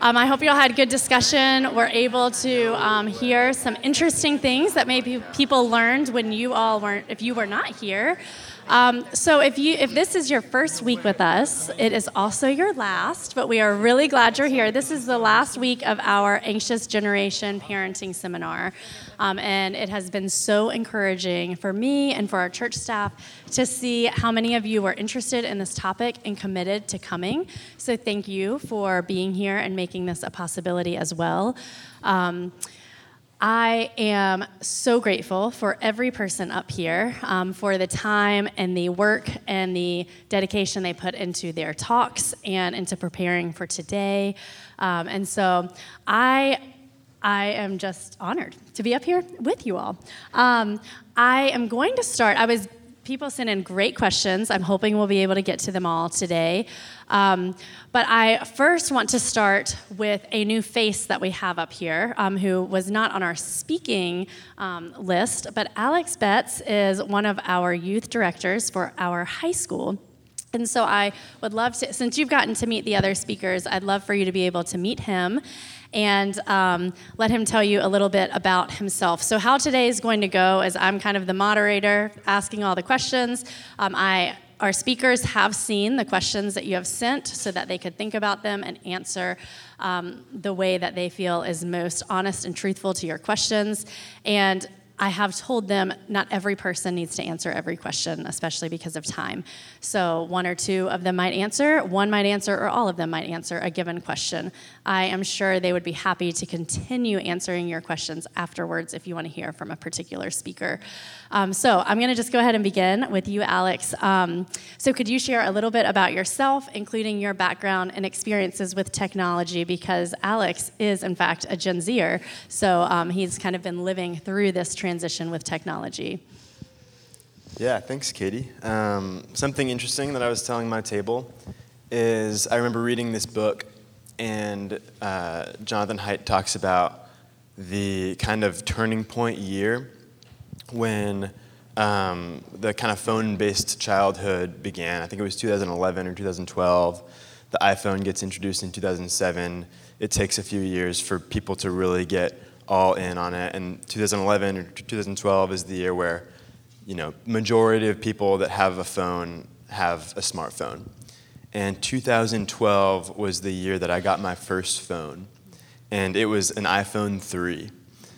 I hope you all had good discussion. We're able to hear some interesting things that maybe people learned when if you were not here. So if this is your first week with us, it is also your last, but we are really glad you're here. This is the last week of our Anxious Generation Parenting Seminar, and it has been so encouraging for me and for our church staff to see how many of you were interested in this topic and committed to coming. So thank you for being here and making this a possibility as well. I am so grateful for every person up here for the time and the work and the dedication they put into their talks and into preparing for today. And so I am just honored to be up here with you all. I am going to start. People sent in great questions. I'm hoping we'll be able to get to them all today. But I first want to start with a new face that we have up here who was not on our speaking list, but Alex Betts is one of our youth directors for our high school. And so I would love to, since you've gotten to meet the other speakers, I'd love for you to be able to meet him and let him tell you a little bit about himself. So how today is going to go is I'm kind of the moderator asking all the questions. Our speakers have seen the questions that you have sent so that they could think about them and answer the way that they feel is most honest and truthful to your questions. And I have told them not every person needs to answer every question, especially because of time. So one or two of them might answer, one might answer, or all of them might answer a given question. I am sure they would be happy to continue answering your questions afterwards if you want to hear from a particular speaker. So I'm going to just go ahead and begin with you, Alex. So could you share a little bit about yourself, including your background and experiences with technology? Because Alex is, in fact, a Gen Zer, so he's kind of been living through this transition with technology. Yeah, thanks, Katie. Something interesting that I was telling my table is I remember reading this book, and Jonathan Haidt talks about the kind of turning point year when the kind of phone-based childhood began. I think it was 2011 or 2012. The iPhone gets introduced in 2007. It takes a few years for people to really get all in on it. And 2011 or 2012 is the year where, majority of people that have a phone have a smartphone. And 2012 was the year that I got my first phone, and it was an iPhone 3.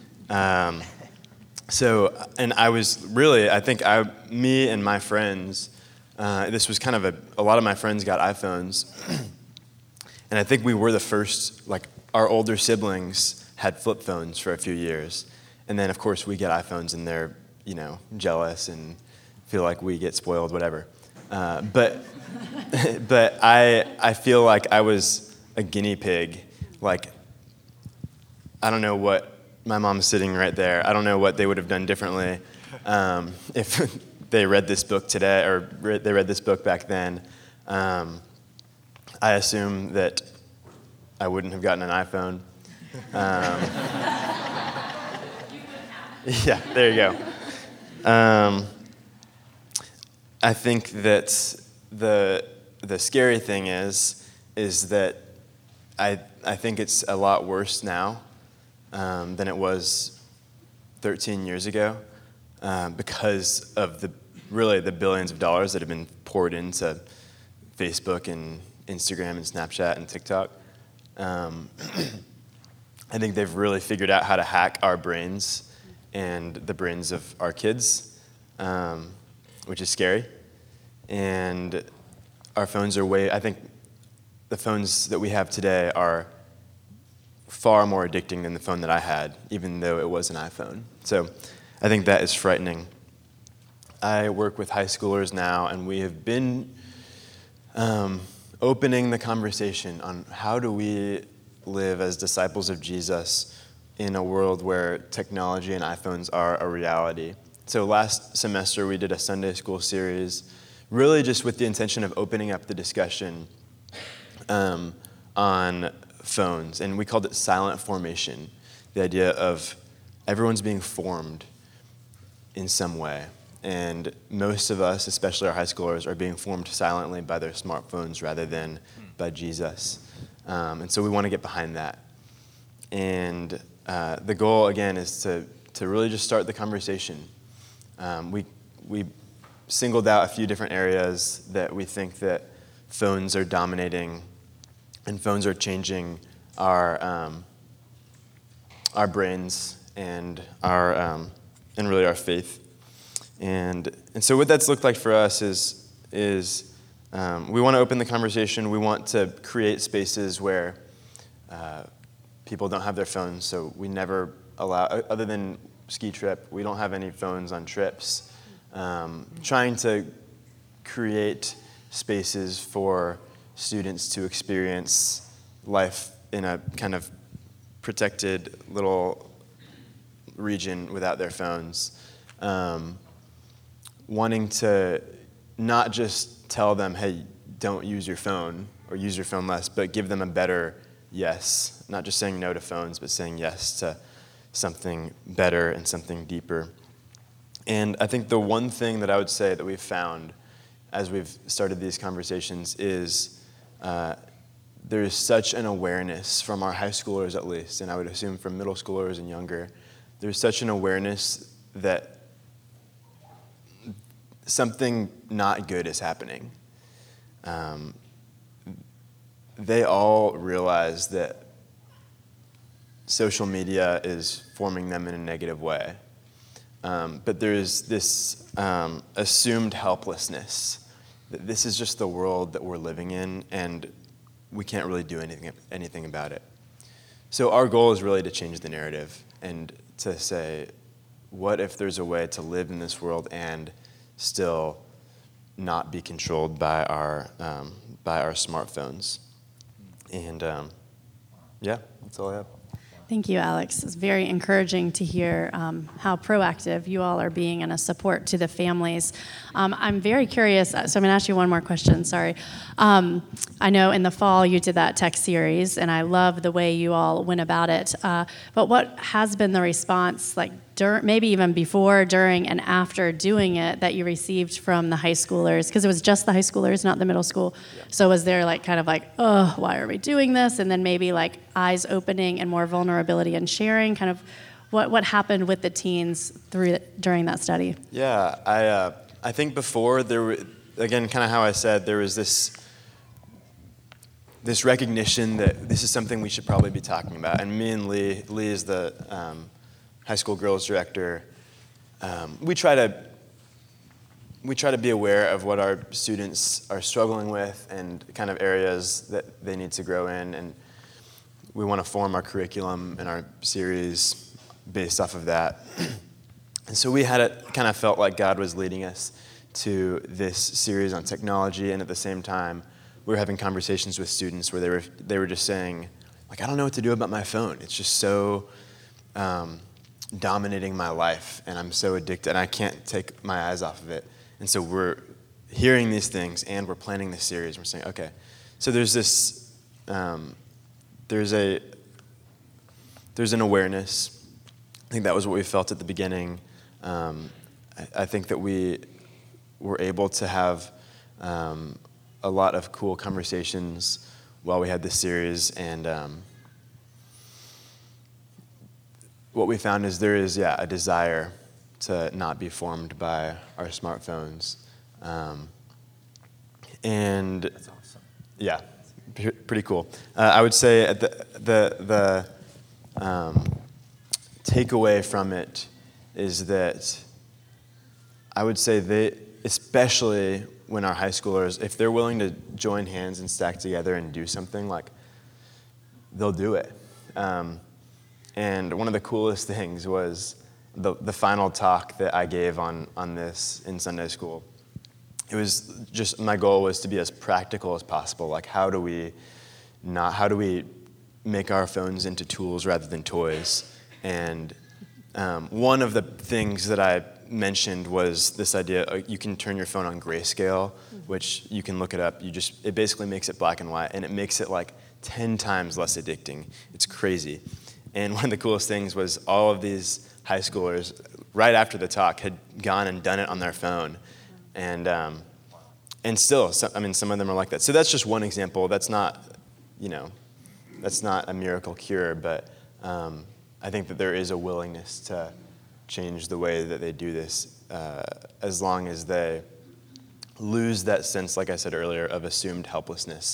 And I was really, me and my friends, this was kind of a lot of my friends got iPhones, and I think we were the first, our older siblings had flip phones for a few years, and then of course we get iPhones and they're, jealous and feel like we get spoiled, whatever. But I feel like I was a guinea pig. I don't know what, my mom's sitting right there. I don't know what they would have done differently if they read this book today or they read this book back then. I assume that I wouldn't have gotten an iPhone. Yeah, there you go. I think that the scary thing is that I think it's a lot worse now than it was 13 years ago because of the billions of dollars that have been poured into Facebook and Instagram and Snapchat and TikTok. I think they've really figured out how to hack our brains and the brains of our kids, which is scary. And our phones are I think the phones that we have today are far more addicting than the phone that I had, even though it was an iPhone. So I think that is frightening. I work with high schoolers now, and we have been opening the conversation on how do we live as disciples of Jesus in a world where technology and iPhones are a reality. So last semester we did a Sunday school series, really just with the intention of opening up the discussion on phones, and we called it silent formation, the idea of everyone's being formed in some way. And most of us, especially our high schoolers, are being formed silently by their smartphones rather than by Jesus. And so we want to get behind that. And the goal, again, is to really just start the conversation. We singled out a few different areas that we think that phones are dominating and phones are changing our brains and really our faith. And so what that's looked like for us is we want to open the conversation. We want to create spaces where people don't have their phones, so we never allow, other than ski trip, we don't have any phones on trips. Trying to create spaces for students to experience life in a kind of protected little region without their phones. Wanting to not just tell them, hey, don't use your phone or use your phone less, but give them a better yes. Not just saying no to phones, but saying yes to something better and something deeper. And I think the one thing that I would say that we've found as we've started these conversations is there is such an awareness from our high schoolers at least, and I would assume from middle schoolers and younger, there's such an awareness that something not good is happening. They all realize that social media is forming them in a negative way. But there's this assumed helplessness that this is just the world that we're living in, and we can't really do anything about it. So our goal is really to change the narrative and to say, what if there's a way to live in this world and still not be controlled by our smartphones? And yeah, that's all I have. Thank you, Alex. It's very encouraging to hear how proactive you all are being and a support to the families. I'm very curious, so I'm going to ask you one more question, sorry. I know in the fall you did that tech series, and I love the way you all went about it. But what has been the response, like maybe even before, during, and after doing it, that you received from the high schoolers? Because it was just the high schoolers, not the middle school. Yeah. So was there oh, why are we doing this? And then maybe eyes opening and more vulnerability and sharing? Kind of what happened with the teens during that study? Yeah, I think before there were, again, kind of how I said, there was this recognition that this is something we should probably be talking about. And me and Lee is the high school girls director. We try to be aware of what our students are struggling with and kind of areas that they need to grow in, and we want to form our curriculum and our series based off of that. And so we kind of felt like God was leading us to this series on technology, and at the same time, we were having conversations with students where they were just saying, I don't know what to do about my phone. It's just so dominating my life, and I'm so addicted, and I can't take my eyes off of it. And so we're hearing these things, and we're planning this series. We're saying, okay, so there's this, there's an awareness. I think that was what we felt at the beginning. I think that we were able to have a lot of cool conversations while we had this series, and what we found is there is, a desire to not be formed by our smartphones. And that's awesome. Yeah, pretty cool. I would say the takeaway from it is that I would say especially when our high schoolers, if they're willing to join hands and stack together and do something, they'll do it. And one of the coolest things was the final talk that I gave on this in Sunday school. It was just, my goal was to be as practical as possible. How do we make our phones into tools rather than toys? And one of the things that I mentioned was this idea, you can turn your phone on grayscale, which you can look it up. It basically makes it black and white, and it makes it 10 times less addicting. It's crazy. And one of the coolest things was all of these high schoolers, right after the talk, had gone and done it on their phone. And still, some of them are like that. So that's just one example. That's not, that's not a miracle cure, but I think that there is a willingness to change the way that they do this, as long as they lose that sense, like I said earlier, of assumed helplessness,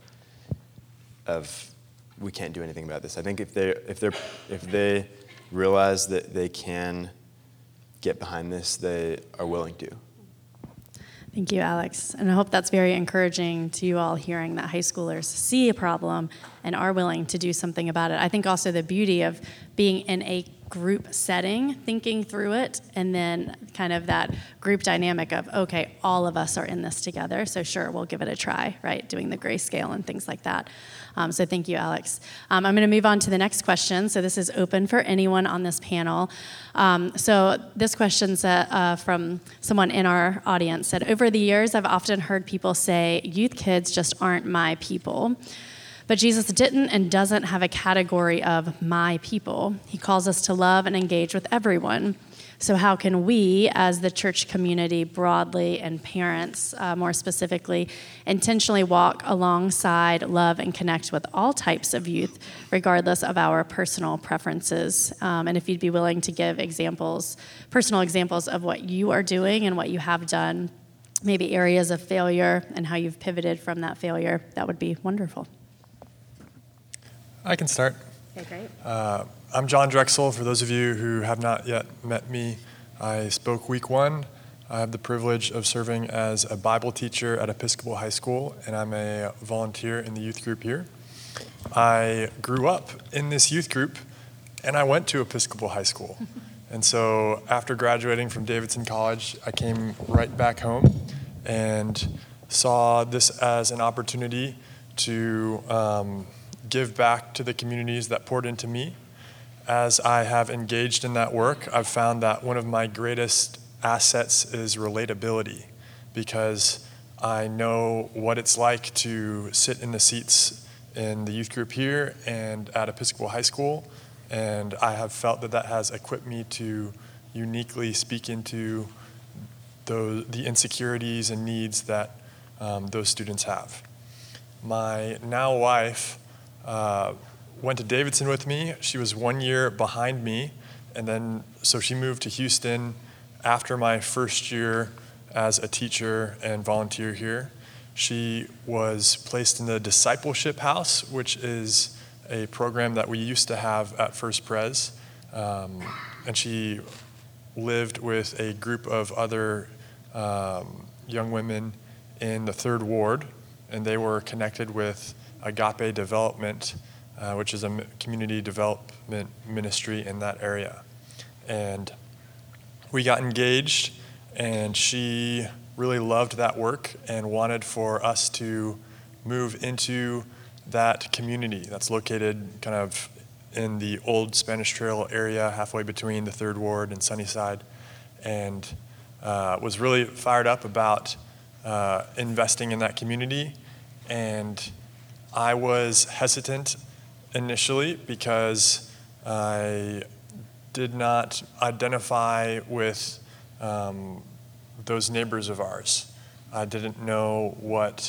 of we can't do anything about this. I think if they realize that they can get behind this, they are willing to. Thank you, Alex. And I hope that's very encouraging to you all, hearing that high schoolers see a problem and are willing to do something about it. I think also the beauty of being in a group setting, thinking through it, and then kind of that group dynamic of, okay, all of us are in this together, so sure, we'll give it a try, right? Doing the grayscale and things like that. So thank you, Alex. I'm going to move on to the next question. So this is open for anyone on this panel. So this question's from someone in our audience. Said, over the years, I've often heard people say, youth kids just aren't my people. But Jesus didn't and doesn't have a category of my people. He calls us to love and engage with everyone. So how can we, as the church community broadly, and parents more specifically, intentionally walk alongside, love, and connect with all types of youth, regardless of our personal preferences? And if you'd be willing to give examples, personal examples of what you are doing and what you have done, maybe areas of failure and how you've pivoted from that failure, that would be wonderful. I can start. Okay, great. I'm John Drexel. For those of you who have not yet met me, I spoke week 1. I have the privilege of serving as a Bible teacher at Episcopal High School, and I'm a volunteer in the youth group here. I grew up in this youth group, and I went to Episcopal High School. And so after graduating from Davidson College, I came right back home and saw this as an opportunity to give back to the communities that poured into me. As I have engaged in that work, I've found that one of my greatest assets is relatability, because I know what it's like to sit in the seats in the youth group here and at Episcopal High School, and I have felt that that has equipped me to uniquely speak into the insecurities and needs that those students have. My now wife went to Davidson with me. She was 1 year behind me, and then so she moved to Houston after my first year as a teacher and volunteer here. She was placed in the Discipleship House, which is a program that we used to have at First Pres, and she lived with a group of other young women in the 3rd Ward, and they were connected with Agape Development, which is a community development ministry in that area. And we got engaged, and she really loved that work and wanted for us to move into that community that's located kind of in the old Spanish Trail area, halfway between the 3rd Ward and Sunnyside, and was really fired up about investing in that community. And I was hesitant initially because I did not identify with those neighbors of ours. I didn't know what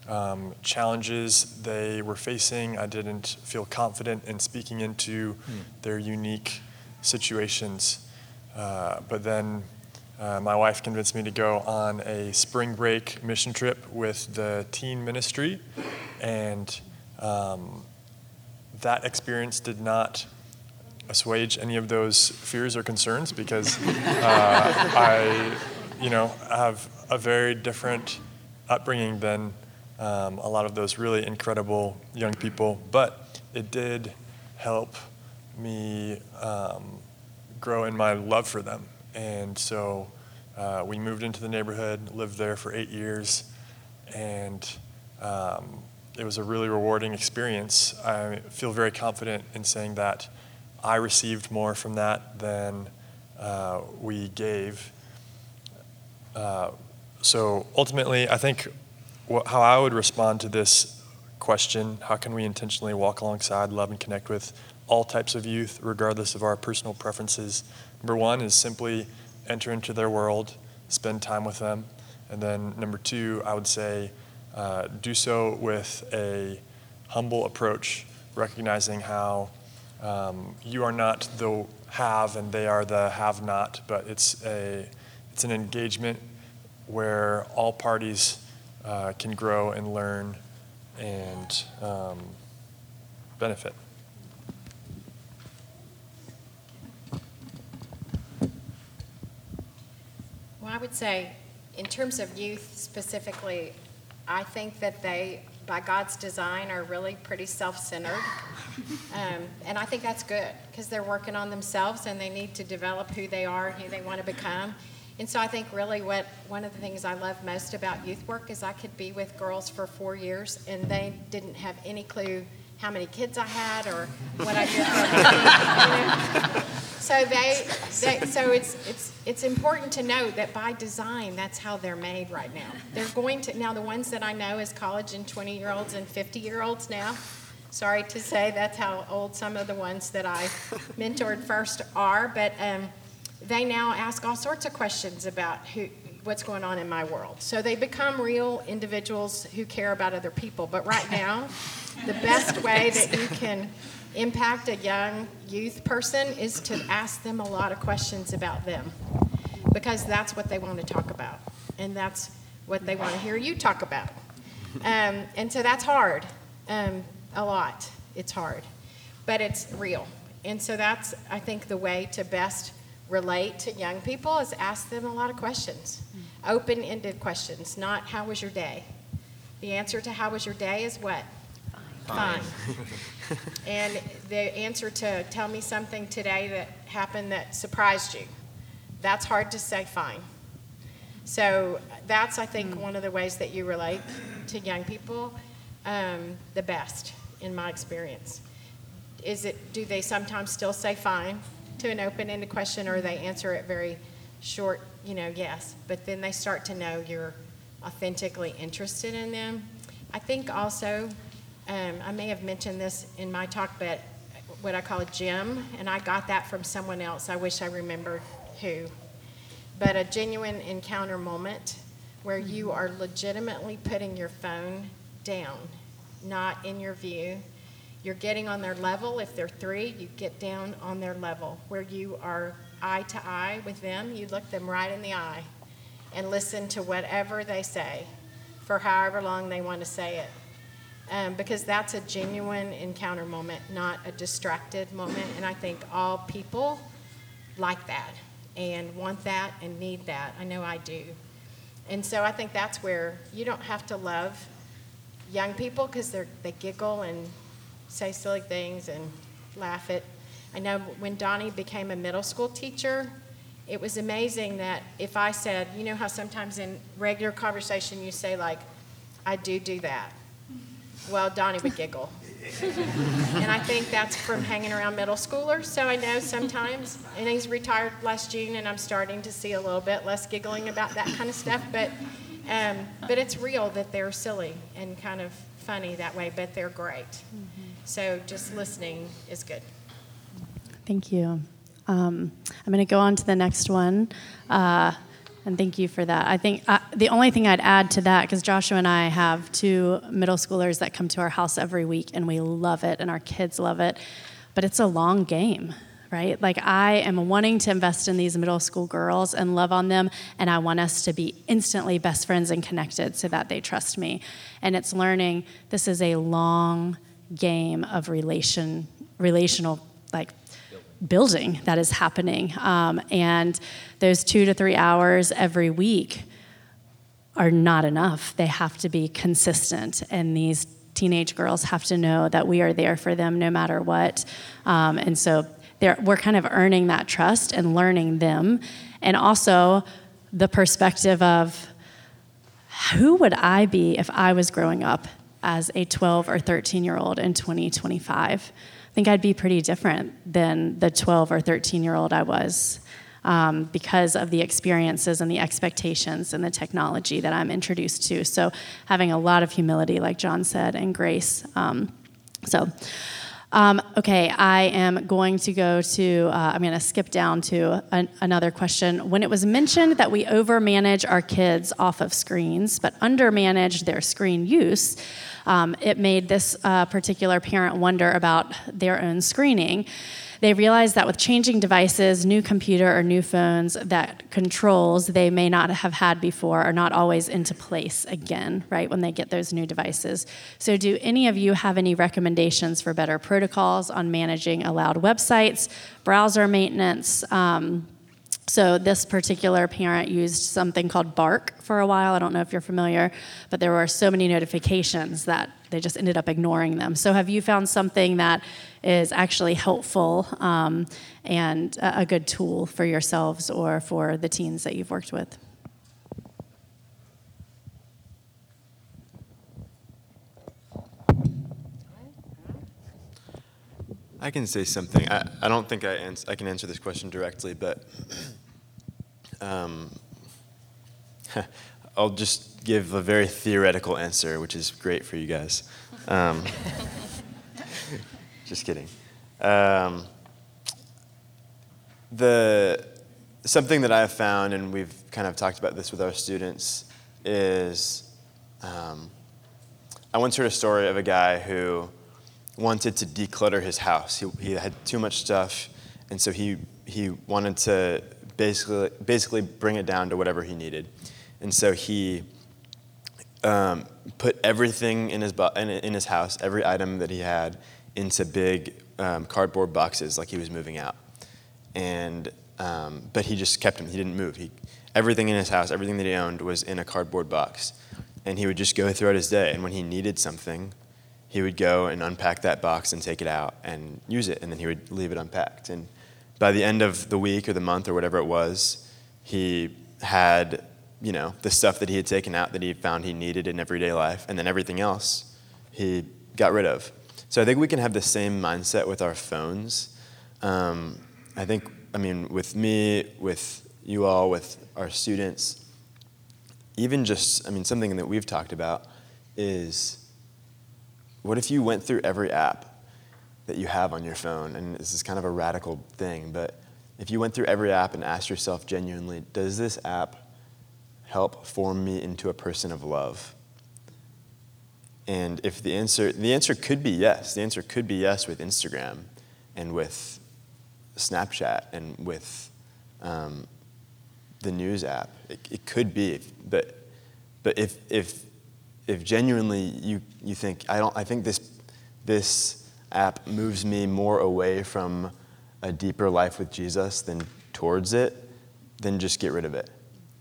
challenges they were facing. I didn't feel confident in speaking into their unique situations. But then my wife convinced me to go on a spring break mission trip with the teen ministry, and that experience did not assuage any of those fears or concerns, because I have a very different upbringing than a lot of those really incredible young people. But it did help me grow in my love for them. And so we moved into the neighborhood, lived there for 8 years, and it was a really rewarding experience. I feel very confident in saying that I received more from that than we gave. So ultimately, I think how I would respond to this question, how can we intentionally walk alongside, love, and connect with all types of youth, regardless of our personal preferences? Number 1 is simply enter into their world, spend time with them. And then number 2, I would say, do so with a humble approach, recognizing how you are not the have and they are the have not, but it's an engagement where all parties can grow and learn and benefit. Well, I would say, in terms of youth specifically, I think that they, by God's design, are really pretty self-centered. And I think that's good, because they're working on themselves and they need to develop who they are, who they want to become. And so I think really one of the things I love most about youth work is I could be with girls for 4 years and they didn't have any clue how many kids I had or what I did for a living, you know? So it's important to note that by design, that's how they're made right now. They're going to, now the ones that I know as college and 20-year-olds and 50-year-olds now, sorry to say that's how old some of the ones that I mentored first are, but they now ask all sorts of questions about what's going on in my world. So they become real individuals who care about other people. But right now, the best way that you can impact a young youth person is to ask them a lot of questions about them, because that's what they want to talk about, and that's what they want to hear you talk about. And so that's hard, a lot. It's hard, but it's real. And so that's, I think, the way to best relate to young people is ask them a lot of questions, open-ended questions, not how was your day. The answer to how was your day is what? Fine. And the answer to tell me something today that happened that surprised you, that's hard to say fine. So that's, I think, one of the ways that you relate to young people the best, in my experience. Do they sometimes still say fine to an open-ended question, or they answer it very short, yes, but then they start to know you're authentically interested in them. I think also, I may have mentioned this in my talk, but what I call a gem, and I got that from someone else. I wish I remembered who. But a genuine encounter moment where you are legitimately putting your phone down, not in your view. You're getting on their level. If they're 3, you get down on their level, where you are eye to eye with them. You look them right in the eye and listen to whatever they say for however long they want to say it. Because that's a genuine encounter moment, not a distracted moment. And I think all people like that and want that and need that. I know I do. And so I think that's where you don't have to love young people because they giggle and say silly things and laugh at. I know when Donnie became a middle school teacher, it was amazing that if I said, you know how sometimes in regular conversation you say like, I do that. Well, Donnie would giggle. And I think that's from hanging around middle schoolers. So I know sometimes, and he's retired last June, and I'm starting to see a little bit less giggling about that kind of stuff. But it's real that they're silly and kind of funny that way, but they're great. Mm-hmm. So just listening is good. Thank you. I'm going to go on to the next one. And thank you for that. I think the only thing I'd add to that, because Joshua and I have 2 middle schoolers that come to our house every week, and we love it, and our kids love it, but it's a long game, right? Like, I am wanting to invest in these middle school girls and love on them, and I want us to be instantly best friends and connected so that they trust me. And it's learning this is a long game of relational, like, building that is happening. And those 2 to 3 hours every week are not enough. They have to be consistent. And these teenage girls have to know that we are there for them no matter what. And so we're kind of earning that trust and learning them. And also the perspective of who would I be if I was growing up as a 12 or 13-year-old in 2025? I think I'd be pretty different than the 12 or 13-year-old I was because of the experiences and the expectations and the technology that I'm introduced to. So having a lot of humility, like John said, and grace. Okay, I am going to go to, I'm going to skip down to another question. When it was mentioned that we overmanage our kids off of screens, but undermanage their screen use, it made this particular parent wonder about their own screening. They realized that with changing devices, new computer or new phones, that controls they may not have had before are not always into place again, right, when they get those new devices. So do any of you have any recommendations for better protocols on managing allowed websites, browser maintenance? So this particular parent used something called Bark for a while. I don't know if you're familiar, but there were so many notifications that they just ended up ignoring them. So have you found something that is actually helpful and a good tool for yourselves or for the teens that you've worked with? I can say something. I don't think I can answer this question directly, but I'll just give a very theoretical answer, which is great for you guys. Just kidding. Something that I've found, and we've kind of talked about this with our students, is I once heard a story of a guy who wanted to declutter his house. He had too much stuff, and so he wanted to basically bring it down to whatever he needed. And so he put everything in his house, every item that he had, into big cardboard boxes like he was moving out. And but he just kept them. He didn't move. Everything in his house, everything that he owned was in a cardboard box. And he would just go throughout his day. And when he needed something, he would go and unpack that box and take it out and use it. And then he would leave it unpacked. And by the end of the week or the month or whatever it was, he had, the stuff that he had taken out that he found he needed in everyday life. And then everything else he got rid of. So I think we can have the same mindset with our phones. With me, with you all, with our students, even just, something that we've talked about is, what if you went through every app that you have on your phone? And this is kind of a radical thing, but if you went through every app and asked yourself genuinely, does this app help form me into a person of love? And if the answer could be yes. The answer could be yes with Instagram and with Snapchat and with the news app. It could be, but if genuinely you think, I think this app moves me more away from a deeper life with Jesus than towards it, then just get rid of it.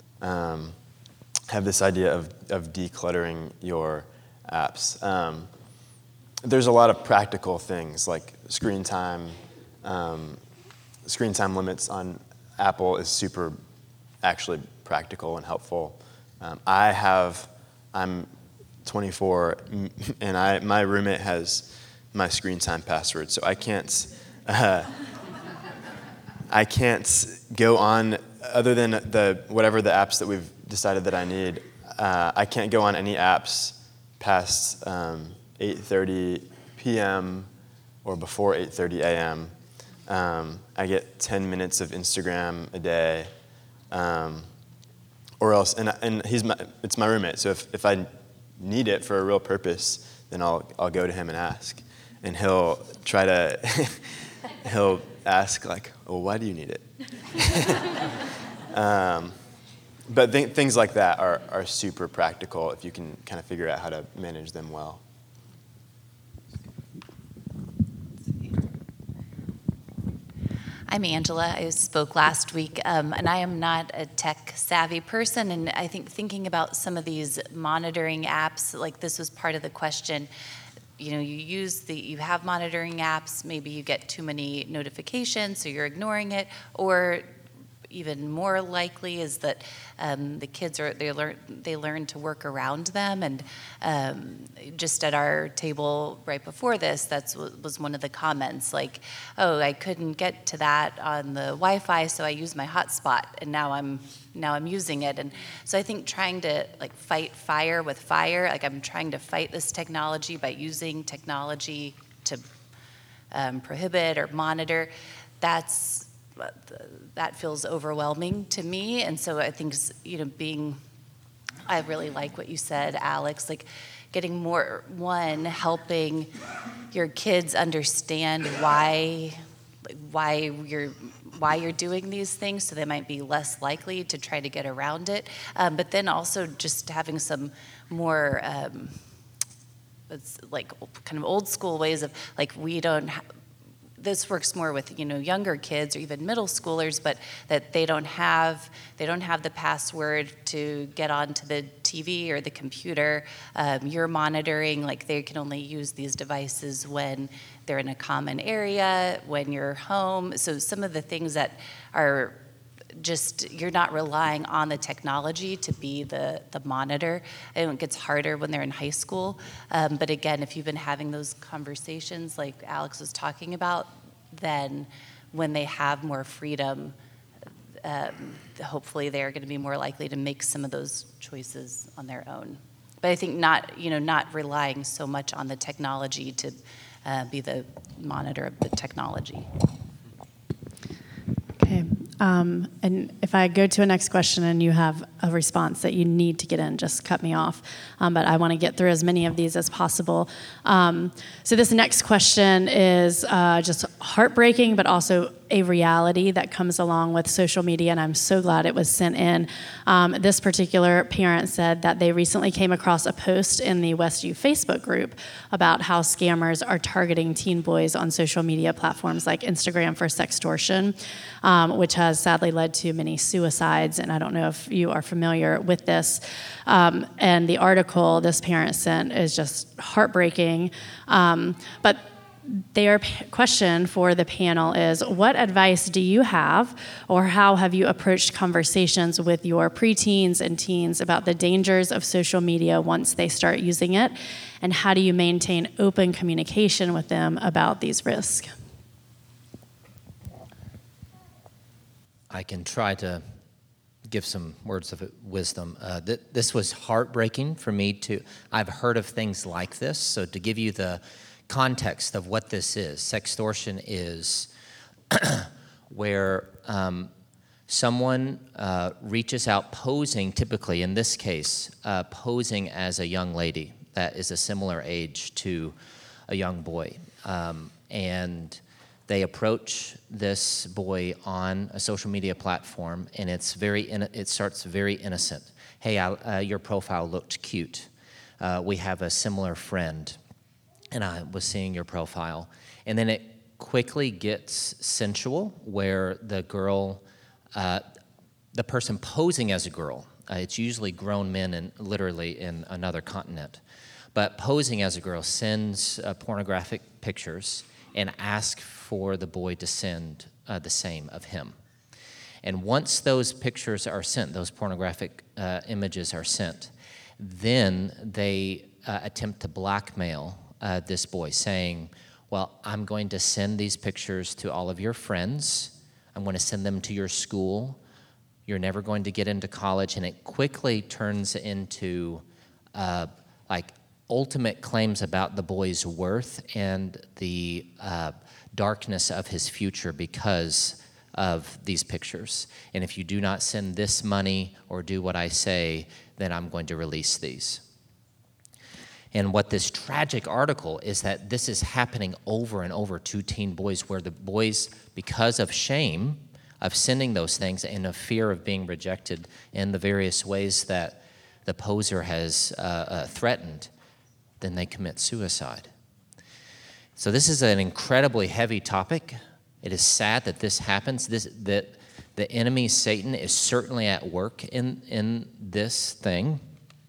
Have this idea of decluttering your apps. There's a lot of practical things like screen time limits on Apple is super actually practical and helpful. I'm 24 and my roommate has my screen time password, so I can't go on, other than whatever the apps that we've decided that I need. I can't go on any apps past 8:30 p.m. or before 8:30 a.m. I get 10 minutes of Instagram a day, or else. And it's my roommate, so if I need it for a real purpose, then I'll go to him and ask, and he'll ask like, "Well, why do you need it?" But things like that are super practical if you can kind of figure out how to manage them well. I'm Angela. I spoke last week, and I am not a tech-savvy person, and I think thinking about some of these monitoring apps, like this was part of the question. You have monitoring apps, maybe you get too many notifications, so you're ignoring it, or even more likely is that the kids they learn to work around them. And just at our table right before this, that was one of the comments, like, "Oh, I couldn't get to that on the Wi-Fi, so I used my hotspot, and now I'm using it." And so I think trying to fight fire with fire, I'm trying to fight this technology by using technology to prohibit or monitor. That feels overwhelming to me. And so I think, I really like what you said, Alex, helping your kids understand why you're doing these things, so they might be less likely to try to get around it. But then also just having some more it's like kind of old school ways of like this works more with younger kids or even middle schoolers, but that they don't have the password to get onto the TV or the computer. You're monitoring, like they can only use these devices when they're in a common area, when you're home. So some of the things that are just, you're not relying on the technology to be the monitor. And it gets harder when they're in high school. But again, if you've been having those conversations like Alex was talking about, then when they have more freedom, hopefully they're going to be more likely to make some of those choices on their own. But I think not relying so much on the technology to be the monitor of the technology. Okay. And if I go to a next question and you have a response that you need to get in, just cut me off. But I want to get through as many of these as possible. So this next question is just heartbreaking, but also a reality that comes along with social media, and I'm so glad it was sent in. This particular parent said that they recently came across a post in the Westview Facebook group about how scammers are targeting teen boys on social media platforms like Instagram for sextortion, which has sadly led to many suicides, and I don't know if you are familiar with this. And the article this parent sent is just heartbreaking, but their question for the panel is, what advice do you have, or how have you approached conversations with your preteens and teens about the dangers of social media once they start using it, and how do you maintain open communication with them about these risks? I can try to give some words of wisdom. This was heartbreaking for me I've heard of things like this, so to give you the context of what this is. Sextortion is where someone reaches out posing, typically in this case, posing as a young lady that is a similar age to a young boy. And they approach this boy on a social media platform, and it starts very innocent. Hey, your profile looked cute. We have a similar friend, and I was seeing your profile. And then it quickly gets sensual, where the girl, the person posing as a girl, it's usually grown men and literally in another continent, but posing as a girl sends pornographic pictures and asks for the boy to send the same of him. And once those pictures are sent, those pornographic images are sent, then they attempt to blackmail this boy, saying, well, I'm going to send these pictures to all of your friends. I'm going to send them to your school. You're never going to get into college. And it quickly turns into ultimate claims about the boy's worth and the darkness of his future because of these pictures. And if you do not send this money or do what I say, then I'm going to release these. And what this tragic article is that this is happening over and over to teen boys, where the boys, because of shame of sending those things and of fear of being rejected in the various ways that the poser has threatened, then they commit suicide. So this is an incredibly heavy topic. It is sad that this happens, that the enemy, Satan, is certainly at work in this thing.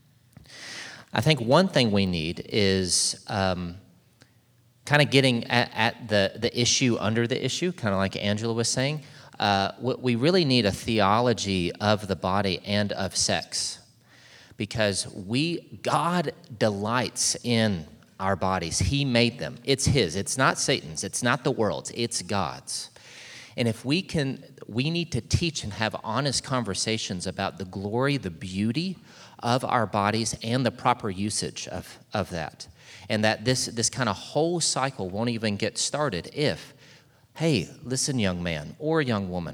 I think one thing we need is kind of getting at the issue under the issue, kind of like Angela was saying. We really need a theology of the body and of sex, because God delights in our bodies. He made them. It's His. It's not Satan's. It's not the world's. It's God's. And if we need to teach and have honest conversations about the glory, the beauty of our bodies and the proper usage of that. And that this kind of whole cycle won't even get started if, hey, listen, young man or young woman,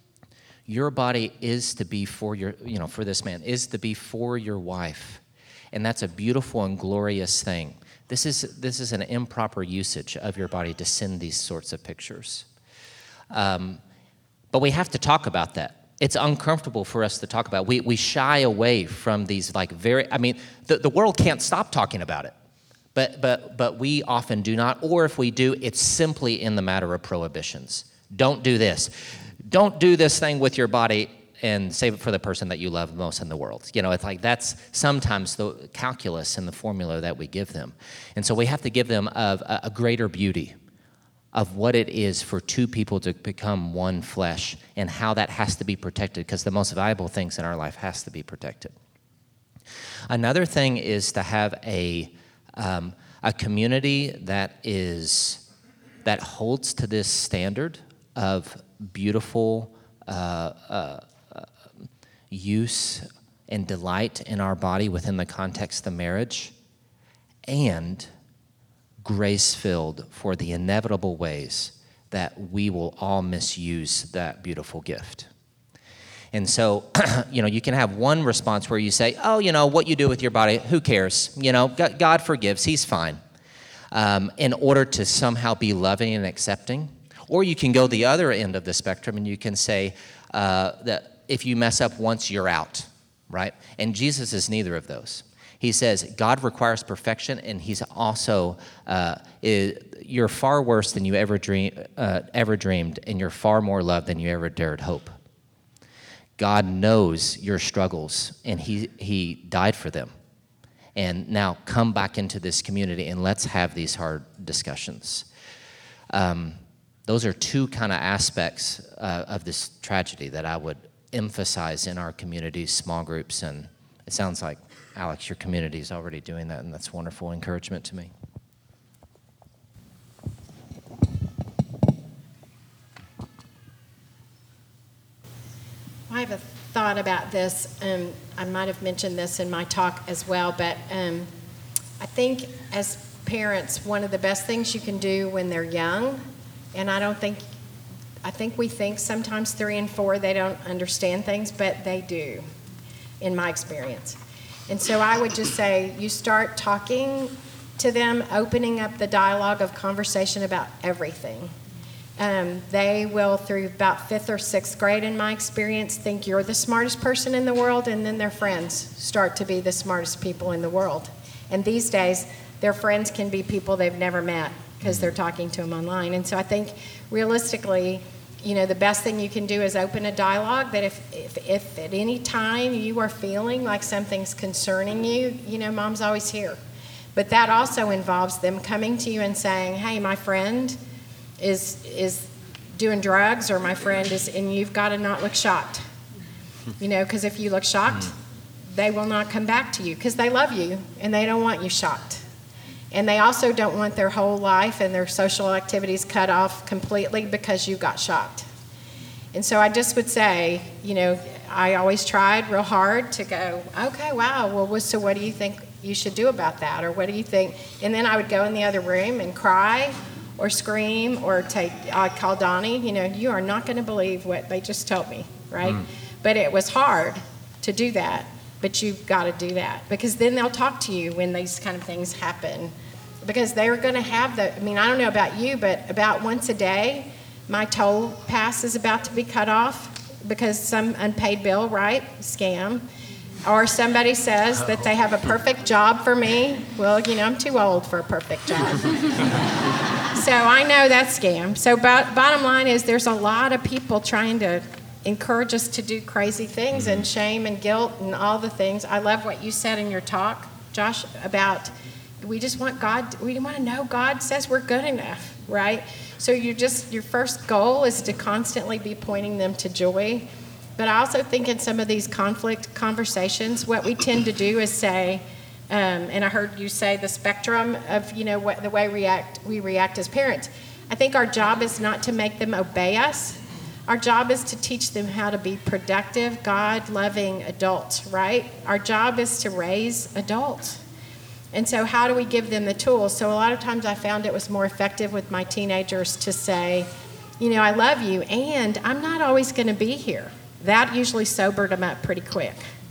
your body is to be for for this man, is to be for your wife. and that's a beautiful and glorious thing. This is an improper usage of your body to send these sorts of pictures. But we have to talk about that. It's uncomfortable for us to talk about. We shy away from these like the world can't stop talking about it. But we often do not, or if we do, it's simply in the matter of prohibitions. Don't do this. Don't do this thing with your body and save it for the person that you love most in the world. It's like that's sometimes the calculus and the formula that we give them. And so we have to give them a greater beauty of what it is for two people to become one flesh and how that has to be protected, because the most valuable things in our life has to be protected. Another thing is to have a community that holds to this standard of beautiful use and delight in our body within the context of marriage, and grace-filled for the inevitable ways that we will all misuse that beautiful gift. And so, you can have one response where you say, oh, what you do with your body, who cares? God forgives, he's fine, in order to somehow be loving and accepting. Or you can go the other end of the spectrum and you can say that if you mess up once, you're out, right? And Jesus is neither of those. He says God requires perfection, and he's also, you're far worse than you ever dreamed, and you're far more loved than you ever dared hope. God knows your struggles, and he died for them. And now come back into this community, and let's have these hard discussions. Those are two kind of aspects of this tragedy that I would emphasize in our communities, small groups, and it sounds like, Alex, your community is already doing that, and that's wonderful encouragement to me. I have a thought about this. I might have mentioned this in my talk as well, but I think as parents, one of the best things you can do when they're young, and I think we think sometimes 3 and 4, they don't understand things, but they do, in my experience. And so I would just say you start talking to them, opening up the dialogue of conversation about everything. They will, through about 5th or 6th grade, in my experience, think you're the smartest person in the world, and then their friends start to be the smartest people in the world. And these days, their friends can be people they've never met because they're talking to them online. And so I think, realistically, the best thing you can do is open a dialogue that if at any time you are feeling like something's concerning you, Mom's always here. But that also involves them coming to you and saying, hey, my friend is doing drugs, or my friend is, and you've got to not look shocked. Because if you look shocked, they will not come back to you because they love you and they don't want you shocked. And they also don't want their whole life and their social activities cut off completely because you got shocked. And so I just would say, I always tried real hard to go, okay, wow, well, so what do you think you should do about that? Or what do you think? And then I would go in the other room and cry or scream or I'd call Donnie, you are not going to believe what they just told me, right? But it was hard to do that. But you've got to do that because then they'll talk to you when these kind of things happen. Because they're going to have I don't know about you, but about once a day, my toll pass is about to be cut off because some unpaid bill, right? Scam. Or somebody says that they have a perfect job for me. Well, I'm too old for a perfect job. So I know that's scam. So bottom line is there's a lot of people trying to encourage us to do crazy things and shame and guilt and all the things. I love what you said in your talk, Josh, about we just want God, we want to know God says we're good enough, right? So your first goal is to constantly be pointing them to joy. But I also think in some of these conflict conversations, what we tend to do is say, and I heard you say the spectrum of, the way we react as parents. I think our job is not to make them obey us. Our job is to teach them how to be productive, God-loving adults, right? Our job is to raise adults. And so how do we give them the tools? So a lot of times I found it was more effective with my teenagers to say, I love you, and I'm not always going to be here. That usually sobered them up pretty quick.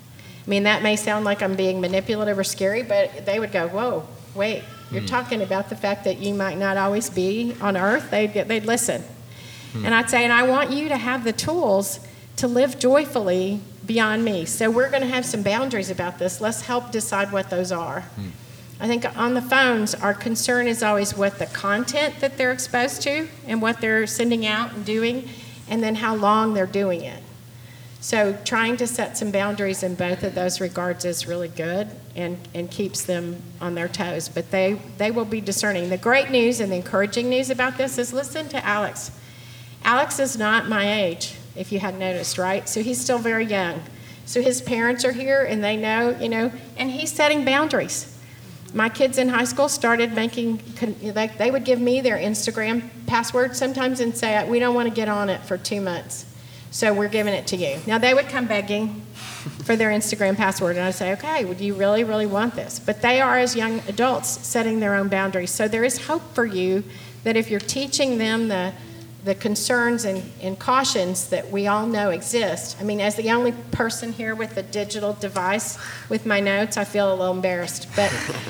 I mean, that may sound like I'm being manipulative or scary, but they would go, whoa, wait, you're talking about the fact that you might not always be on earth. They'd listen. And I'd say, and I want you to have the tools to live joyfully beyond me. So we're going to have some boundaries about this. Let's help decide what those are. I think on the phones, our concern is always what the content that they're exposed to and what they're sending out and doing, and then how long they're doing it. So trying to set some boundaries in both of those regards is really good and keeps them on their toes. But they will be discerning. The great news and the encouraging news about this is listen to Alex. Alex is not my age, if you hadn't noticed, right? So he's still very young. So his parents are here and they know, and he's setting boundaries. My kids in high school started they would give me their Instagram password sometimes and say, we don't want to get on it for 2 months. So we're giving it to you. Now, they would come begging for their Instagram password, and I'd say, okay, would you really, really want this? But they are, as young adults, setting their own boundaries. So there is hope for you that if you're teaching them the concerns and cautions that we all know exist. I mean, as the only person here with a digital device with my notes, I feel a little embarrassed. But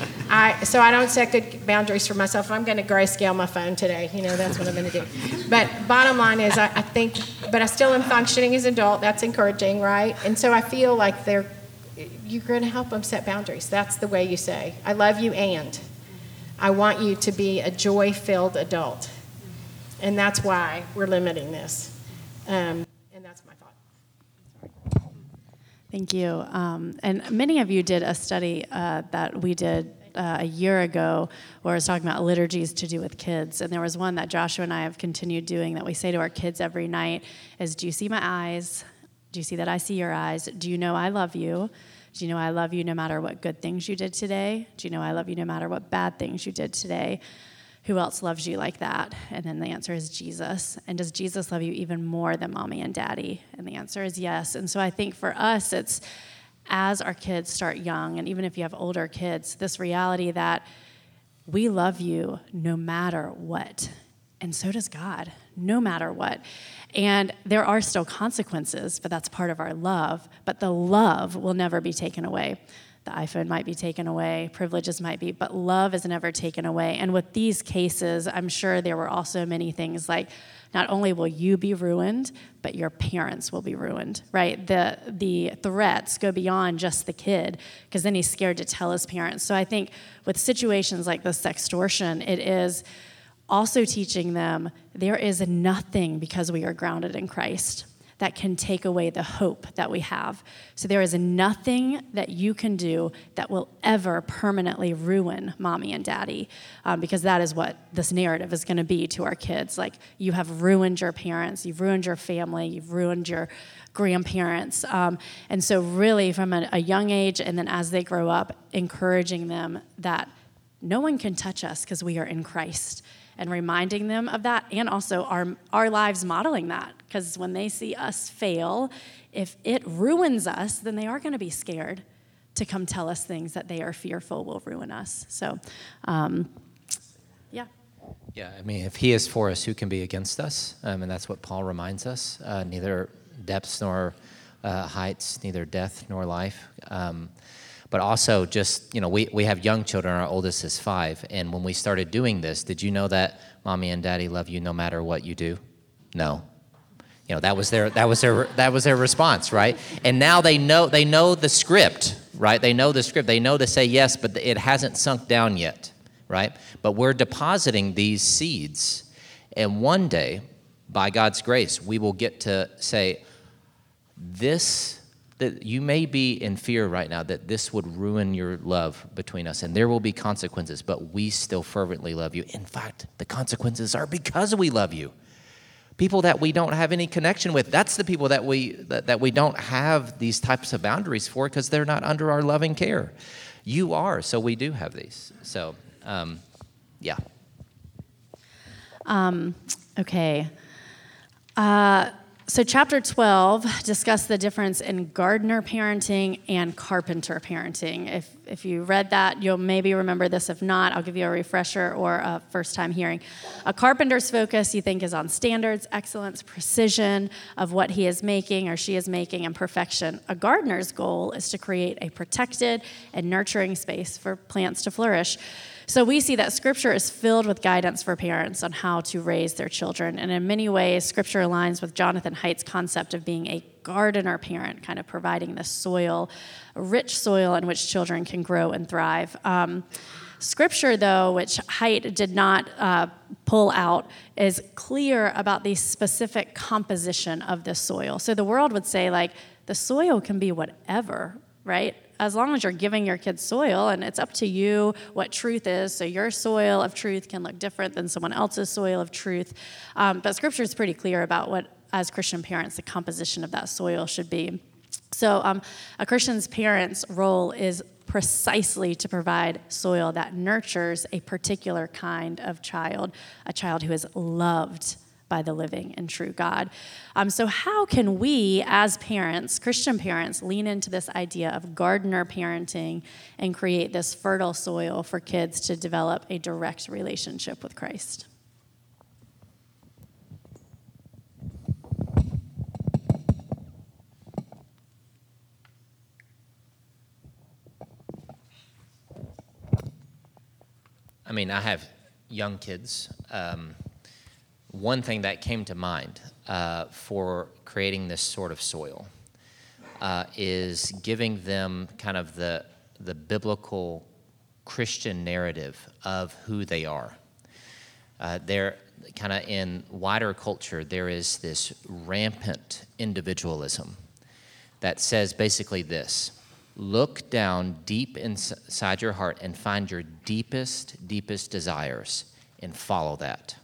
so I don't set good boundaries for myself. I'm going to grayscale my phone today. That's what I'm going to do. But bottom line is, I think, but I still am functioning as an adult. That's encouraging, right? And so I feel like you're going to help them set boundaries. That's the way you say, I love you and I want you to be a joy-filled adult. And that's why we're limiting this. And that's my thought. Thank you. And many of you did a study that we did a year ago where I was talking about liturgies to do with kids. And there was one that Joshua and I have continued doing that we say to our kids every night is, do you see my eyes? Do you see that I see your eyes? Do you know I love you? Do you know I love you no matter what good things you did today? Do you know I love you no matter what bad things you did today? Who else loves you like that? And then the answer is Jesus. And does Jesus love you even more than mommy and daddy? And the answer is yes. And so I think for us, it's as our kids start young, and even if you have older kids, this reality that we love you no matter what. And so does God, no matter what. And there are still consequences, but that's part of our love. But the love will never be taken away. The iPhone might be taken away, privileges might be, but love is never taken away. And with these cases, I'm sure there were also many things like, not only will you be ruined, but your parents will be ruined, right? The threats go beyond just the kid, because then he's scared to tell his parents. So I think with situations like the sextortion, it is also teaching them there is nothing, because we are grounded in Christ, that can take away the hope that we have. So there is nothing that you can do that will ever permanently ruin mommy and daddy, because that is what this narrative is going to be to our kids. Like, you have ruined your parents, you've ruined your family, you've ruined your grandparents. And so really from a young age, and then as they grow up, encouraging them that no one can touch us because we are in Christ, and reminding them of that, and also our lives modeling that, because when they see us fail, if it ruins us, then they are going to be scared to come tell us things that they are fearful will ruin us. So, yeah. Yeah, I mean, if he is for us, who can be against us? And that's what Paul reminds us, neither depths nor heights, neither death nor life. But also just, we have young children. Our oldest is 5. And when we started doing this, did you know that mommy and daddy love you no matter what you do? No. That was their response, right? And now they know the script, right? They know the script. They know to say yes, but it hasn't sunk down yet, right? But we're depositing these seeds. And one day, by God's grace, we will get to say, that you may be in fear right now that this would ruin your love between us, and there will be consequences, but we still fervently love you. In fact, the consequences are because we love you. People that we don't have any connection with, that's the people that we don't have these types of boundaries for, because they're not under our loving care. You are, so we do have these. So, yeah. Okay. So chapter 12 discussed the difference in gardener parenting and carpenter parenting. If you read that, you'll maybe remember this. If not, I'll give you a refresher or a first-time hearing. A carpenter's focus, you think, is on standards, excellence, precision of what he is making or she is making, and perfection. A gardener's goal is to create a protected and nurturing space for plants to flourish. So we see that Scripture is filled with guidance for parents on how to raise their children. And in many ways, Scripture aligns with Jonathan Haidt's concept of being a gardener parent, kind of providing the soil, a rich soil in which children can grow and thrive. Scripture, though, which Haidt did not pull out, is clear about the specific composition of the soil. So the world would say, like, the soil can be whatever, right? As long as you're giving your kids soil, and it's up to you what truth is. So your soil of truth can look different than someone else's soil of truth. But Scripture is pretty clear about what, as Christian parents, the composition of that soil should be. So a Christian's parent's role is precisely to provide soil that nurtures a particular kind of child, a child who is loved by the living and true God. So how can we, as parents, Christian parents, lean into this idea of gardener parenting and create this fertile soil for kids to develop a direct relationship with Christ? I mean, I have young kids. One thing that came to mind for creating this sort of soil is giving them kind of the biblical Christian narrative of who they are. They're kind of in wider culture, there is this rampant individualism that says basically this: look down deep inside your heart and find your deepest desires and follow that.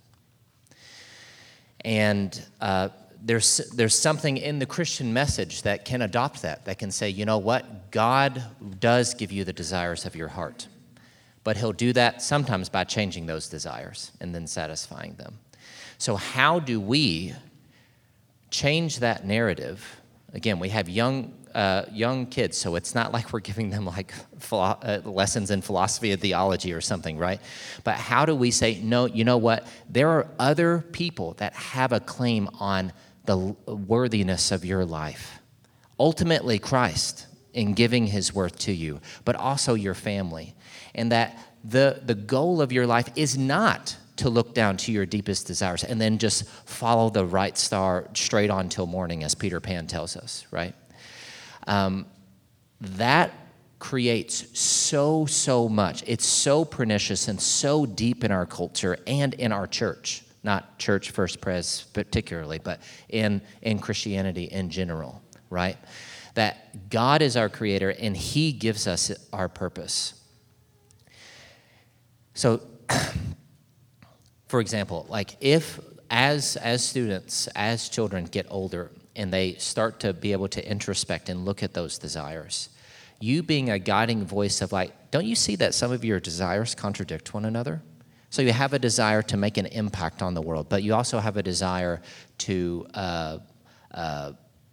And there's something in the Christian message that can adopt that can say, you know what? God does give you the desires of your heart. But he'll do that sometimes by changing those desires and then satisfying them. So how do we change that narrative? Again, we have young kids, so it's not like we're giving them like lessons in philosophy and theology or something, right? But how do we say, no, you know what? There are other people that have a claim on the worthiness of your life. Ultimately, Christ in giving his worth to you, but also your family. And that the goal of your life is not to look down to your deepest desires and then just follow the right star straight on till morning, as Peter Pan tells us, right? That creates so much. It's so pernicious and so deep in our culture and in our church, not Church First Pres particularly, but in Christianity in general, right? That God is our creator and he gives us our purpose. So, for example, like if as students, as children get older and they start to be able to introspect and look at those desires, you being a guiding voice of like, don't you see that some of your desires contradict one another? So you have a desire to make an impact on the world, but you also have a desire to have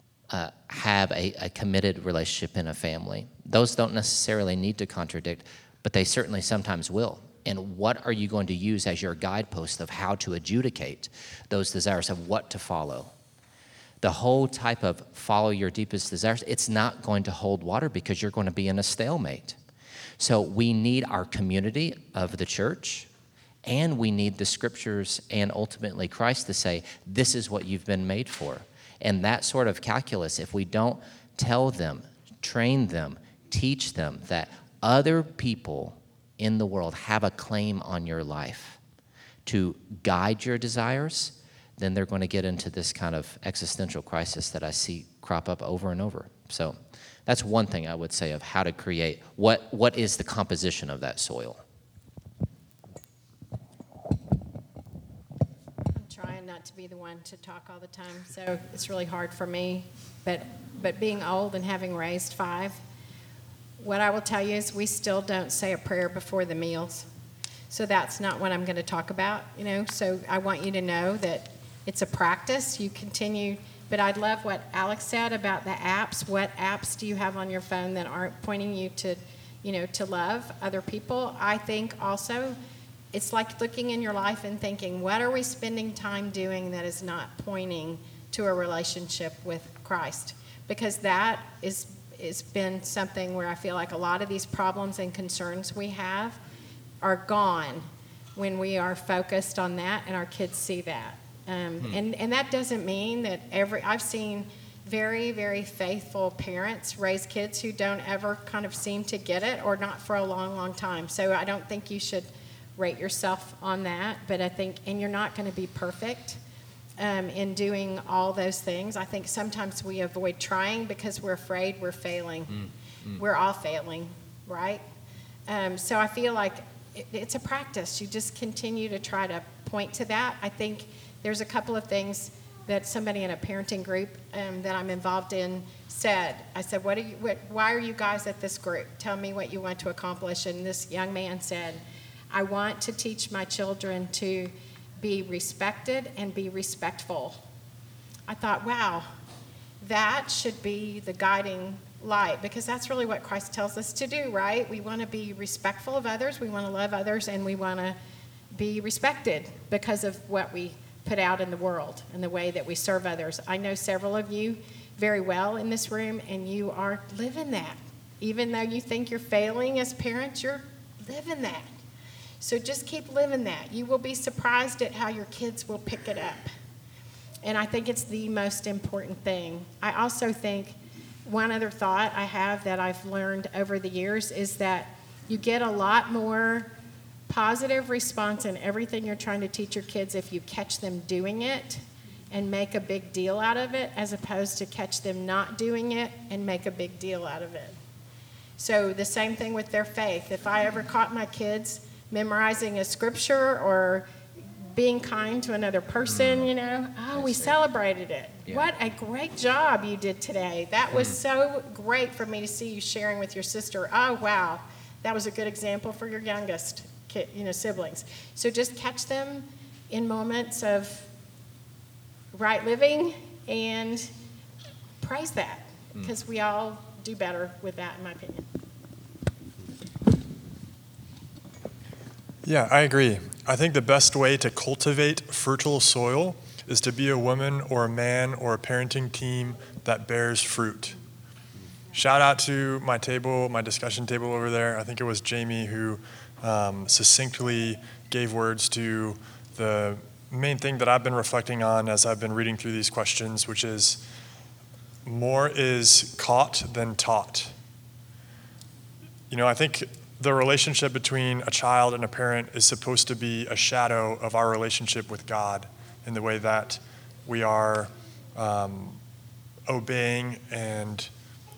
a committed relationship in a family. Those don't necessarily need to contradict, but they certainly sometimes will. And what are you going to use as your guidepost of how to adjudicate those desires, of what to follow? The whole type of follow your deepest desires, it's not going to hold water because you're going to be in a stalemate. So we need our community of the church, and we need the scriptures and ultimately Christ to say, this is what you've been made for. And that sort of calculus, if we don't tell them, train them, teach them that other people in the world have a claim on your life to guide your desires, then they're going to get into this kind of existential crisis that I see crop up over and over. So that's one thing I would say of how to create, what is the composition of that soil? I'm trying not to be the one to talk all the time, so it's really hard for me. But being old and having raised 5, what I will tell you is we still don't say a prayer before the meals. So that's not what I'm going to talk about, So I want you to know that it's a practice. You continue But I love what Alex said about the apps. What apps do you have on your phone that aren't pointing you to, to love other people? I think also it's like looking in your life and thinking, what are we spending time doing that is not pointing to a relationship with Christ? Because that is been something where I feel like a lot of these problems and concerns we have are gone when we are focused on that and our kids see that. And that doesn't mean that I've seen very, very faithful parents raise kids who don't ever kind of seem to get it, or not for a long, long time. So I don't think you should rate yourself on that, but I think, and you're not going to be perfect in doing all those things. I think sometimes we avoid trying because we're afraid we're failing. We're all failing, right? So I feel like it's a practice. You just continue to try to point to that. I think there's a couple of things that somebody in a parenting group that I'm involved in said. I said, why are you guys at this group? Tell me what you want to accomplish. And this young man said, I want to teach my children to be respected and be respectful. I thought, wow, that should be the guiding light, because that's really what Christ tells us to do, right? We want to be respectful of others, we want to love others, and we want to be respected because of what we put out in the world and the way that we serve others. I know several of you very well in this room, and you are living that. Even though you think you're failing as parents, you're living that. So just keep living that. You will be surprised at how your kids will pick it up. And I think it's the most important thing. I also think one other thought I have that I've learned over the years is that you get a lot more positive response in everything you're trying to teach your kids if you catch them doing it and make a big deal out of it, as opposed to catch them not doing it and make a big deal out of it. So the same thing with their faith. If I ever caught my kids memorizing a scripture or being kind to another person, we celebrated it. Yeah. What a great job you did today. That was so great for me to see you sharing with your sister. Oh, wow. That was a good example for your youngest kid, siblings. So just catch them in moments of right living and praise that, because we all do better with that, in my opinion. Yeah, I agree. I think the best way to cultivate fertile soil is to be a woman or a man or a parenting team that bears fruit. Shout out to my discussion table over there. I think it was Jamie who succinctly gave words to the main thing that I've been reflecting on as I've been reading through these questions, which is more is caught than taught. I think the relationship between a child and a parent is supposed to be a shadow of our relationship with God, in the way that we are obeying and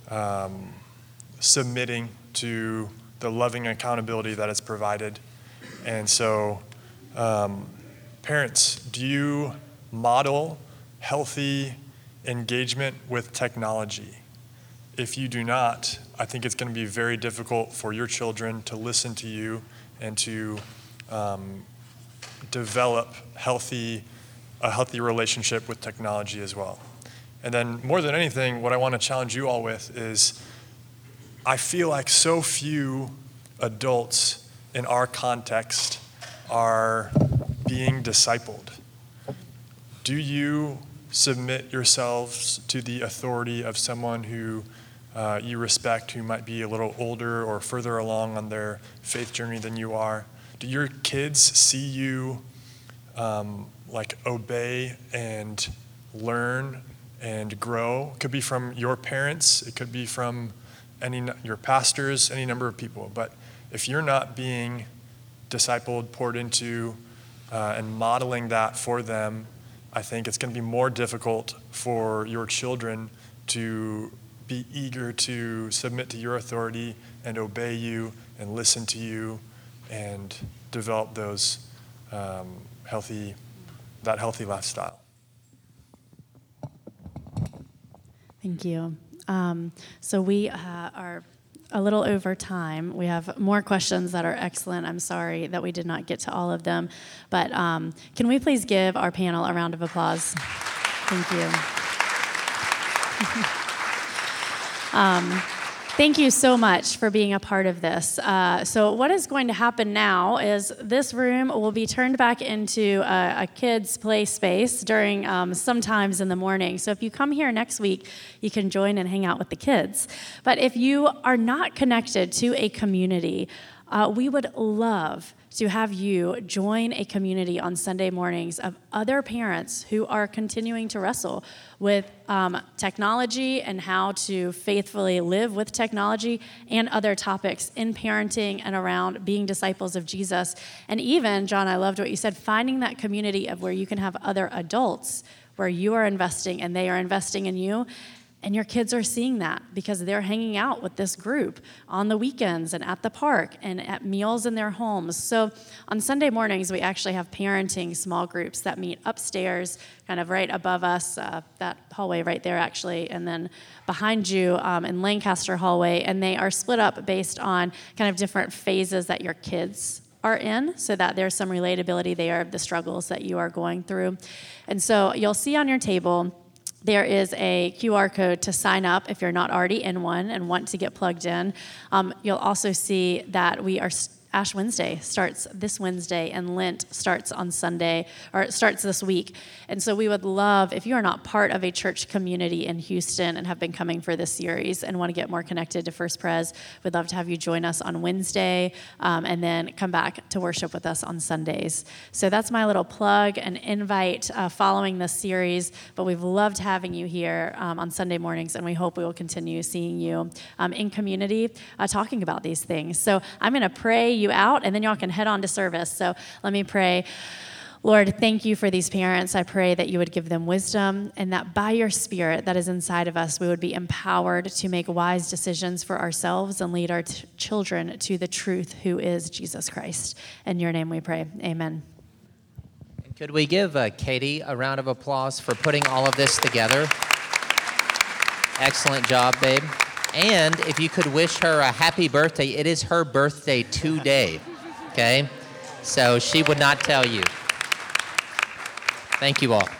submitting to the loving accountability that is provided. And so, parents, do you model healthy engagement with technology? If you do not, I think it's going to be very difficult for your children to listen to you and to develop a healthy relationship with technology as well. And then more than anything, what I want to challenge you all with is, I feel like so few adults in our context are being discipled. Do you submit yourselves to the authority of someone who you respect, who might be a little older or further along on their faith journey than you are? Do your kids see you obey and learn and grow? It could be from your parents, it could be from your pastors, any number of people. But if you're not being discipled, poured into, and modeling that for them, I think it's going to be more difficult for your children to be eager to submit to your authority and obey you and listen to you and develop those healthy lifestyle. Thank you. So we are a little over time. We have more questions that are excellent. I'm sorry that we did not get to all of them, but can we please give our panel a round of applause? Thank you. Thank you so much for being a part of this. So what is going to happen now is this room will be turned back into a kids' play space during sometimes in the morning. So if you come here next week, you can join and hang out with the kids. But if you are not connected to a community, we would love to have you join a community on Sunday mornings of other parents who are continuing to wrestle with technology and how to faithfully live with technology and other topics in parenting and around being disciples of Jesus. And even, John, I loved what you said, finding that community of where you can have other adults where you are investing and they are investing in you. And your kids are seeing that because they're hanging out with this group on the weekends and at the park and at meals in their homes. So on Sunday mornings, we actually have parenting small groups that meet upstairs, kind of right above us, that hallway right there actually, and then behind you in Lancaster hallway. And they are split up based on kind of different phases that your kids are in, so that there's some relatability there of the struggles that you are going through. And so you'll see on your table, there is a QR code to sign up if you're not already in one and want to get plugged in. You'll also see that we are Ash Wednesday starts this Wednesday, and Lent starts on Sunday, or it starts this week. And so we would love, if you are not part of a church community in Houston and have been coming for this series and want to get more connected to First Pres, we'd love to have you join us on Wednesday and then come back to worship with us on Sundays. So that's my little plug and invite following this series, but we've loved having you here on Sunday mornings, and we hope we will continue seeing you in community talking about these things. So I'm going to pray you out, and then y'all can head on to service. So let me pray. Lord, thank you for these parents. I pray that you would give them wisdom, and that by your Spirit that is inside of us, we would be empowered to make wise decisions for ourselves and lead our children to the truth, who is Jesus Christ. In your name we pray. Amen. Could we give Katie a round of applause for putting all of this together? Excellent job, babe. And if you could wish her a happy birthday, it is her birthday today, okay? So she would not tell you. Thank you all.